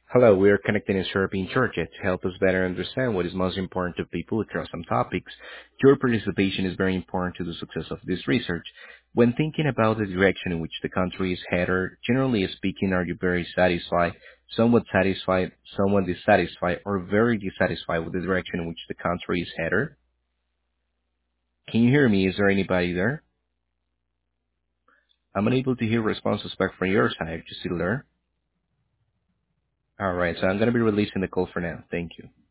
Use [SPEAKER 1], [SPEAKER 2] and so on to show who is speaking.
[SPEAKER 1] Hello, we are connecting in European Georgia to help us better understand what is most important to people across some topics. Your participation is very important to the success of this research. When thinking about the direction in which the country is headed, generally speaking, are you very satisfied, somewhat dissatisfied, or very dissatisfied with the direction in which the country is headed? Can you hear me? Is there anybody there? I'm unable to hear responses back from your side. You still there? All right, so I'm going to be releasing the call for now. Thank you.